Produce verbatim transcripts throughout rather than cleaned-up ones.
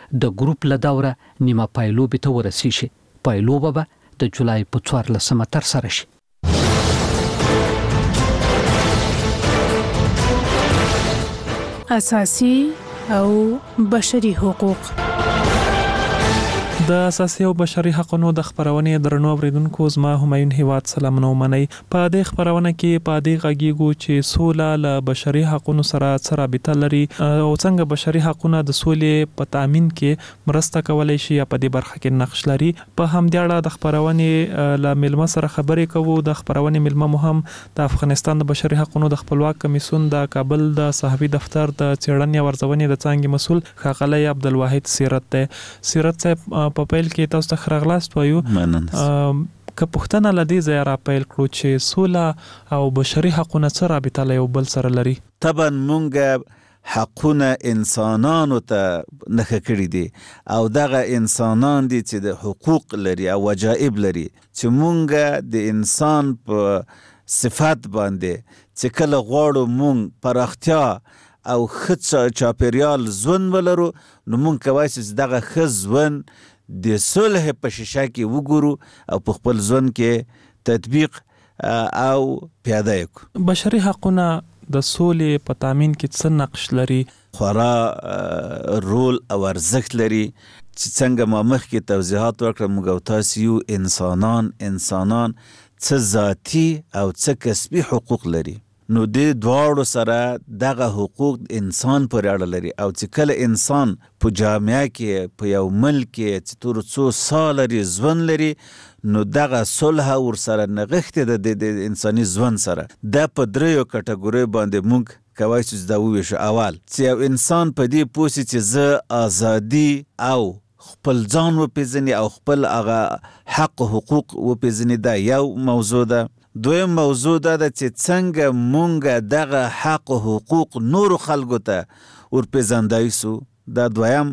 د ګروپ له دوره نیمه پایلوبې ته ورسیږي شي. پایلوبه به د جولای په څوارلسمه ترسره شي. اساسي او بشري حقوق. د اساسي او بشري حقوقو د خبرونې درنو اوریدونکو زما همایون هیواد سلامونه ومنئ. په دې خبرونه کې په دې غږیږو چې سوله له بشري حقوقو سره څه رابطه لري او څنګه بشري حقوقونه د سولې په تامین کې مرسته کولای شي یا په دې برخه کې نقش لري. په همدې اړه د خبرونې له ملمه سره خبرې کوو. د خبرونې ملمه مو هم د افغانستان د بشري حقوقو د خپلواک کمیسیون د کابل د صحافي دفتر د څېړنې او ارزونې د څانګې مسؤل ښاغلی عبدالواحد سیرت دی. سیرت صاحب په پیل کې تاسو ته خراغلاست وایو. که پوښتنه لدی ځای را پیل کړو چې سوله او بشري حقوقونه څه رابطه له یو بل سره لري؟ طبعا مونږ حقونه انسانانو ته نښه کړي دي او دغه انسانان دي چې د حقوق لري او وجایب لري چې مونږ د انسان په صفات باندې چې کله غواړو مونږ پراختیا او ښه چاپیریال ژوند ولرو نو مونږ کولی شو چې دغه ښه ژوند د صلح په شیشه کې وګورو او په خپل ژوند کې تطبیق او پیاده کړو. بشري حقونه د سولې په تامین کې څه نقش لري؟ خورا رول او ارزښت لري چې څنګه ما مخکې توضیحات وکړم. موږ او تاسو یو انسانان انسانان څه ذاتي او څه کسبي حقوق لري. نو د دواړو سره دغه حقوق انسان پورې اړه لري او چې کله انسان په جامعه کې په یو ملک کې چې تر څو سال لري ژوند لري نو دغه صلح ورسره نغښتې ده د انساني ژوند سره. دا په دریو کټګوریو باندې موږ کولی شو دا وویشو. اول چې یو انسان په دې پوه شي چې زه ازادي او خپل ځان وپېژني او خپل هغه حق حقوق وپېژني، دا یو موضوع ده. دویم موضوع دا ده چې څنګه مونږ دغه حق و حقوق نورو خلکو ته ورپېژندای سو، دا دویم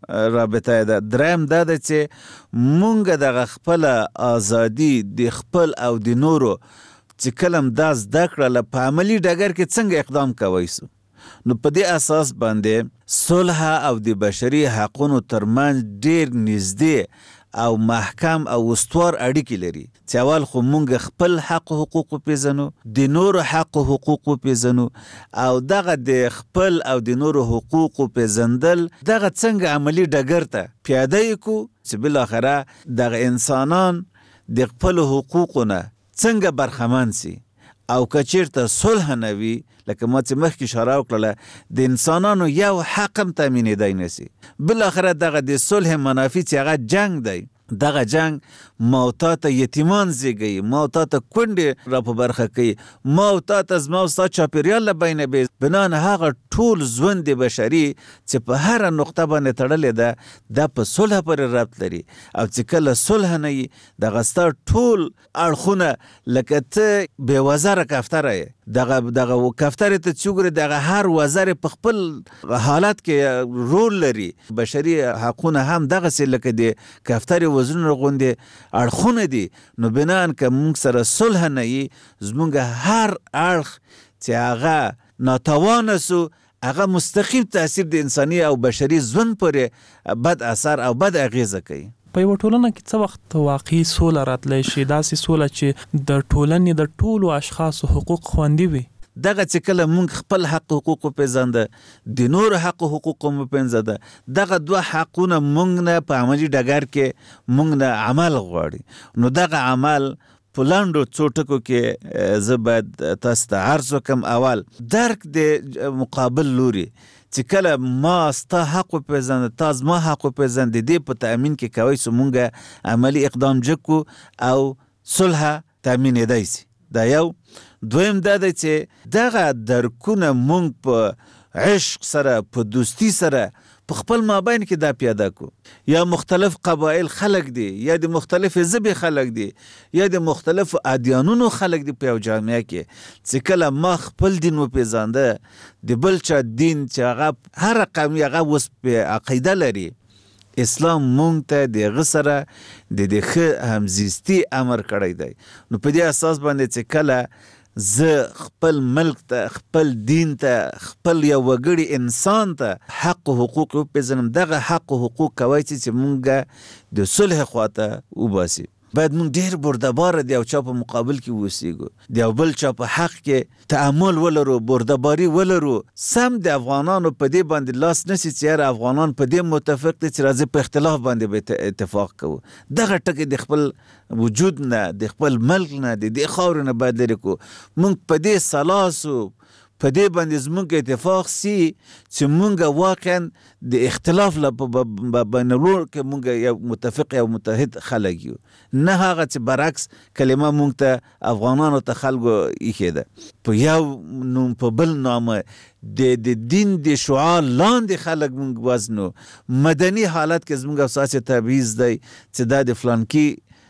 رابطه ده. دریم دا ده چې مونږ دغه خپل ازادي د خپل او د نورو چې کلم دا زده کړله په عملي ډګر کې څنګه اقدام کوی سو. نو په دې اساس باندې صلح او د بشري حقونو ترمنځ ډېر نږدې او محکم او استوار اړیکې لري چې اول خو مونږ خپل حق و حقوق وپېژنو، د نورو حق و حقوق وپېژنو او دغه د خپل او د نورو حقوق وپېژندل دغه څنګه عملي ډګر ته پیاده یې کړو چې بالاخره دغه انسانان د خپل حقوقو نه څنګه برخمن سي او که چېرته صلح نه وي لکه ما چې مخکې اشاره وکړله د انسانانو یو حق هم تامینېدی نه سي. بالاخره دغه د صلح منافي چې هغه جنگ دی، دغه جنگ ما او تا ته یتیمان زیږوي، ما او تا ته کونډې را په برخه کوي، ما او تا ته زما او ستا چاپېریال له بینه بې بنان هغه ټول ژوند د بشري چې په هره نقطه باندې تړلې ده دا په صلح پورې ربط لري. او چې کله صلح نه وي دغه ستا ټول اړخونه لکه ته بې وزره کفتره یې، دغه دغه کفترې ته چې وګورې دغه هر وزر په خپل حالت کې رول لري. بشري حقونه هم دغسې لکه د کفترې وزرونه غوندې اړخونه دي. نو بنان که موږ سره صلح نه وي زموږ هر اړخ چې هغه ناتوانه سو هغه مستقیم تاثیر د انساني او بشري ژوند پورې بد اثر او بد اغیزه کوي. په یوه ټولنه کې څه وخت واقعي سوله راتلی شي، داسې سوله چې د ټولنې د ټولو اشخاصو حقوق خوندي وي؟ دغه چې کله مونږ خپل حق حقوق وپېژنده د نورو حق حقوق هم وپېژنده، دغه دوه حقونه مونږ نه په عملي ډګر کې مونږ نه عمل غواړي. نو دغه عمل په لنډو څو ټکو کې زه باید تاسو ته عرض وکړم. اول درک د مقابل لوري چې کله ما ستا حق وپېژنده تا زما حق وپېژنده د دې په تأمین کې کوی سو مونږ عملي اقدام جکو او صلح تأمینېدی سي. دا یو. دویم دا دی چې دغه درکونه مونږ په عشق سره په دوستی سره په خپل مابین کې دا پیاده کو. یا مختلف قبایل خلق دي، یا د مختلف ژبې خلق دي، یا د مختلف ادیانونو خلق دي په یو جامعه کې چې کله ما خپل دین وپېژانده د بل چا دین چې هغه هر قوم هغه اوس په عقیده لري، اسلام مونږ ته د هغه سره د د ښه همزیستي امر کړی دی. نو په دې اساس باندې چې کله زه خپل ملک ته، خپل دین ته، خپل یو وګړي انسان ته حق و حقوق وپېژنم. دغه حق و حقوق کوی چې مونږ د صلح خواته وباسي. باید مونږ ډېر بردباره د یو چا په مقابل کې اوسېږو، د یو بل چا په حق کې تعامل ولرو، بردباري ولرو. سم د افغانانو په دې باندې لاس نسی چې یاره افغانان په دې متفق دي چې راځي په اختلاف باندې به اتفاق کوو. دغه ټکي د خپل وجود نه، د خپل ملک نه، د دې خاورې نه باید لرې کړو. مونږ په دې سلاسو په دې باندې زمونږ اتفاق سي چې مونږ واقعا د اختلاف له بینالور کې مونږ یو متفق یو متحد خلک یو، نه هغه چې برعکس کلمه مونږ ته افغانانو ته خلکو ایښې ده په یو نوم په بل نامه د د دین د شعار لاندې خلک مونږ وزنو. مدني حالت کې زمونږ اساسي تبعیض دی چې دا د فلانکي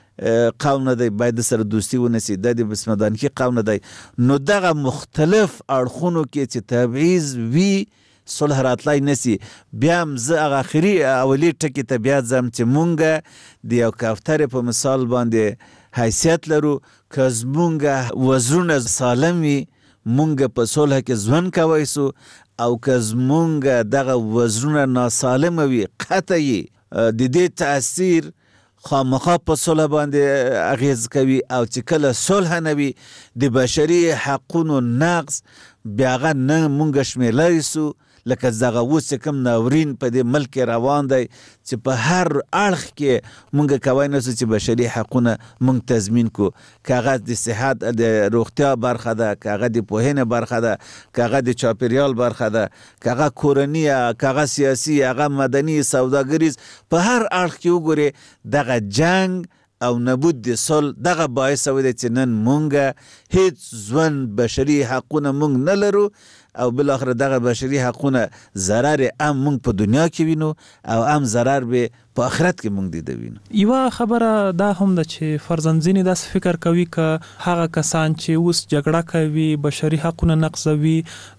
قوم نه دی باید سره دوستی ونسی، دا د بسمدانکی قوم نه دی. نو دغه مختلف اړخونو کې چې تبعیض وي صلح راتلای نسی. بیا هم زه هغه اخري اولی ټکي ته بیا ځم چې مونږ د یو کوترې په مثال باندې حیثیت لرو. که زمونږ وزرونه سالم وي مونږ په صلح کې ژوند کوی سو، او که زمونږ دغه وزرونه ناسالمه وي قطعي د دې تاثیر خامخا په صلح باندې اغیز کوي. او چې کله صلح نه وي د بشري حقونو نقض بیا هغه نه مونږ شمیرلی سو. لکه دغه اوس چې کوم ناورین په دې ملک کې روان دی چې په هر اړخ کې مونږ کوی نه سو چې بشري حقونه مونږ تضمین کو. که هغه د صحت د روغتیا برخه ده، که هغه د پوهنې برخه ده، که هغه د چاپیریال برخه ده، که هغه کورني، که هغه سیاسي، هغه مدني، سوداګریز، په هر اړخ کې وګورې دغه جنگ او نبود د صلح دغه باعث شوی دی چې نن مونږ هیڅ ژوند بشري حقونه مونږ نه لرو، او بالاخره دغه بشري حقونه ضرر هم مونږ په دنیا کې وینو او هم ضرر به په آخرت کې مونږ دیده وینو. یوه خبره دا هم ده چې فرضاً ځینې داسې فکر کوي که هغه کسان چې اوس جګړه کوي، بشري حقونه نقضوي،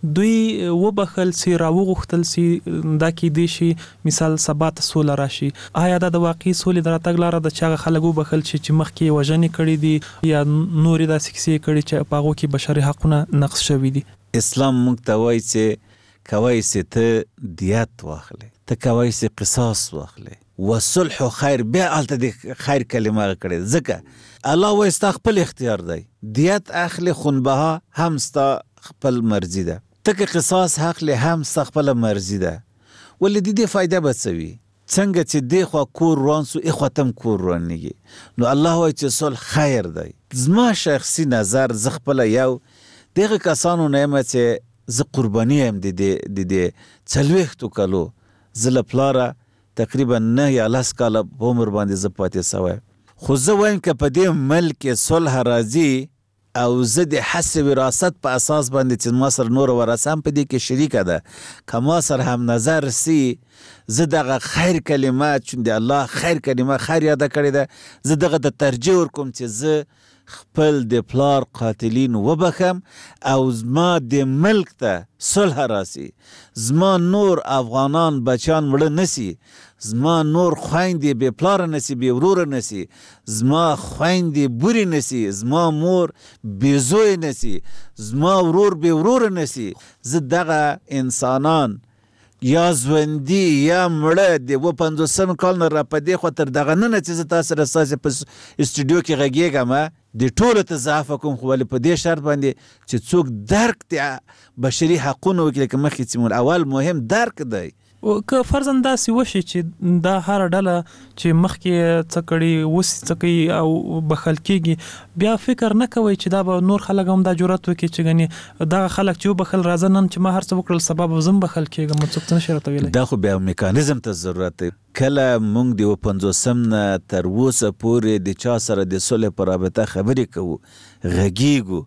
دوی وبخل سي، راوغوښتل سي، دا کیدای شي مثال سبا ته سوله راشي. آیا دا د واقعي سولې د راتګ لاره ده چې هغه خلک وبخل شي چې مخکې وژنې کړي دي یا نورې داسې کیسې کړي چې په هغو کې بشري حقونه نقض شوي دي؟ اسلام مونږ ته وایي چې کوی سي ته دیت واخلې، ته کوی سي قصاص واخلې، وصلح خیر. بیا هلته د خیر کلمه کړې، ځکه الله وایي ستا خپل اختیار دی. دیت اخلې خونبها هم ستا خپل مرضي ده، ته که قصاص اخلې هم ستا خپله مرضي ده. ولې د دې فایده به څه وي؟ څنګه چې دې خوا کور روان سو اخوا تم کور روانېږي. نو الله وایي چې صلح خیر دی. زما شخصي نظر زه خپله یو دغه کسانو نه یم چې زه قرباني یم د دې څلوېښتو کلو. زه له پلاره تقریبا نه یا لس کاله په عمر باندې زه پاتې سوی. خو زه وایم که په دې ملک کې صلح راځي او زه د حس وراثت په اساس باندې چې ما سره نور ورثه هم په دې کې شریکه ده، که ما سره هم نظر سي، زه دغه خیر کلمه چون د الله خیر کلمه خیر یاده کړې ده، زه دغه ته ترجیح ورکوم چې زه خپل د پلار قاتلین وبخم او زما د ملک ته صلح راسي، زما نور افغانان بچیان مړه نسی، زما نور خویندې بې پلاره نسی، بې وروره نسی، زما خویندې بورې نسی، زما مور بې زوی نسی، زما ورور بې وروره نسی. زه دغه انسانان یا ژوندي یا مړه د اووه پنځوسم کال نه را په دې خوا تر دغه ننه چې زه تاسو سره ستاسې په استودیو کې غږېږم د ټولو ته زه عفه کوم، خو ولې په دې شرط باندې چې څوک درک د بشري حقونو وکړي. لکه مخکې چې اول مهم درک دی. که فرضاً داسې وشي چې دا هره ډله چې مخکې څه کړي اوس څه کوي او بخل کېږي، بیا فکر نه کوئ چې دا به نور خلک هم دا جرأت وکړي چې ګنې دغه خلک چې وبخل راځه نن چې ما هر څه وکړل سبا به زه هم بخل کېږم، څوک څه نشي راته ویلی. دا خو بیا میکانیزم ته ضرورت دی. کله موږ د اووه پنځوسم نه تر اوسه پورې د چا سره د صلح په رابطه خبرې کوو، غږیږو،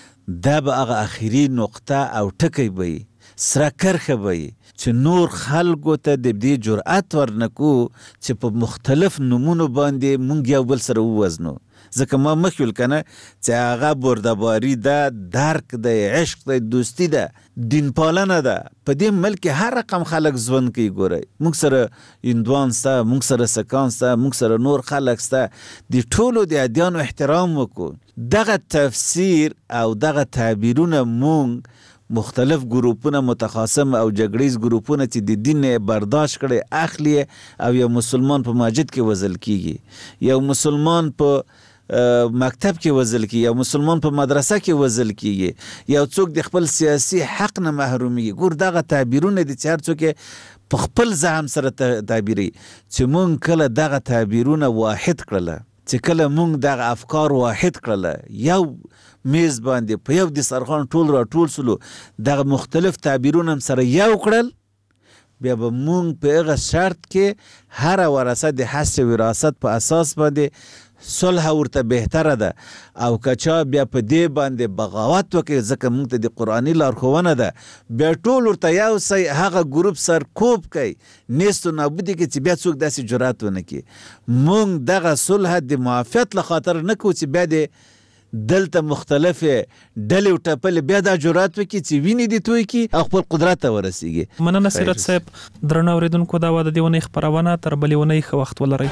دا به هغه اخري نقطه او ټکی به وي، سره کرښه به وي چې نور خلکو ته د دې جرأت ورنکو چې په مختلف نومونو باندې مونږ یو بل سره ووزنو. ځکه ما مخکې ویل کنه چې هغه بردباري ده، درک ده، عشق ده، دوستي ده، دین پالنه ده. په دې ملک کې هر رقم خلک ژوند کوي. ګورئ موږ سره هندوان سته، موږ سره سکان سته، موږ سره نور خلک سته. د ټولو د ادیانو احترام وکړو. دغه تفسیر او دغه تعبیرونه موږ مختلف ګروپونه متخاصم او جګړیز ګروپونه چې د دین برداشت کړي اخلي او یو مسلمان په مسجد کې وزل کیږي، یو مسلمان په مکتب کې وزل کیږي، یو مسلمان په مدرسه کې وزل کیږي، یو څوک د خپل سیاسي حق نه محرومیږي. ګور دغه تعبیرونه دي چې هر څوک په خپل زعم سره تعبیري. چې مونږ کله دغه تعبیرونه واحد کړله، چې کله مونږ دغه افکار واحد کړله، یو میز باندې په یو دسترخوان ټول را ټول سلو، دغه مختلف تعبیرونه هم سره یو کړل، بیا به مونږ په هغه شرط کې هر ورثه د حس وراثت په اساس باندې صلح ورته بهتره ده. او کچا بیا په دې باندې بغاوت وکړي، ځکه مونږ ته د قرآني لارښوونه ده، بیا ټول ورته یو سی هغه ګروپ سر کوب کوي، نیست و نابودي کې چې بیا څوک داسې جرأت ونه کړي. مونږ دغه صلح د معافیت له خاطر نه کوو چې بیا د دلته مختلفه ډلې او ټپلې بیا دا جرأت وکړي چې ویني دي توی کی او خپل قدرت ته ورسیږي. مننه سیرت صاحب. درنو اوریدونکو دا و د دې ونې خبرونه تر بلې ونې ښه وخت ولرئ.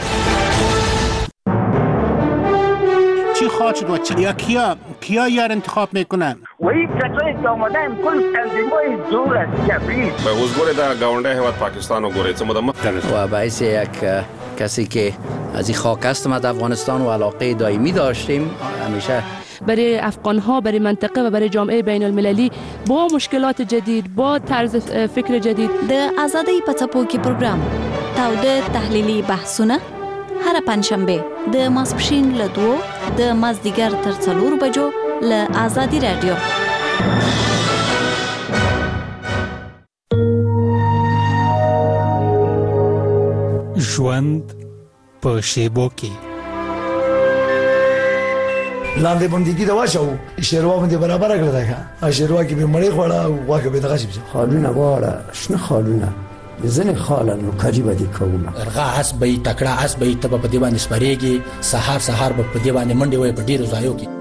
چی خواهد شد و چی یا کیا کیا یار انتخاب میکنن؟ و این کسایی که آمدن کل تنظیم‌های دور از کبیر به وزگوره در گاونده هواد پاکستان و گوره چه مدام و باعث یک کسی که از این خاک هستم از افغانستان و علاقه دائمی داشتیم همیشه برای افغان‌ها، برای منطقه و برای جامعه بین المللی با مشکلات جدید، با طرز فکر جدید. د آزادی په څپو کې پروګرام تاوده تحلیلي بحثونه هر پنځشنبه د ماسپښین له دوو د مازدیګر تر څلورو بجو له آزادي رادیو. ژوند په شیبو کې لاندې بندګي دا واچو شیروا باندې برابر کړل دا شیروا کې به مړی خوړه او واکه به دغه شي خالونه واړه شنه خالونه زنه خالن کاجی باندې کومه ارغا اس به تکړه اس به تب په دی باندې سپریږي سحر سحر په دی باندې منډي وي په ډیرو ځایو کې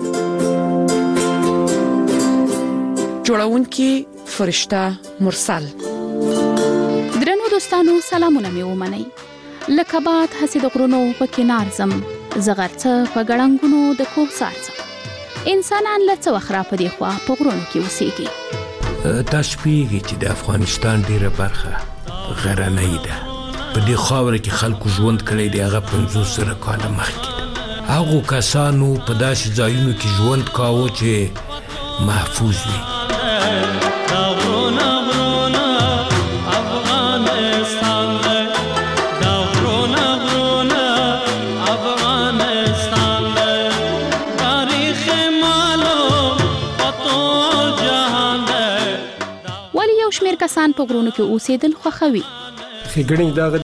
جوړونکي فرشته مرسل. درنو دوستانو سلامونه مې ومنئ. لکه باد هسې د غرونو په کنار ځم، زغرڅه په ګړنګونو د کوهسار ځم. انسانان له څه وخت را په دې خوا په غرونو کې اوسېږي. تاسو پوهېږئ چې د افغانستان ډېره برخه غرنۍ ده. په دې خاوره کې خلکو ژوند کړی دی هغه پنځوس زره کاله مخکې ده. هغو کسانو په داسې ځایونو کې ژوند کاوه چې محفوظ وي. ولی یو شمېر کسان په غرونو کې اوسېدل خوښوي. ښېګڼې دا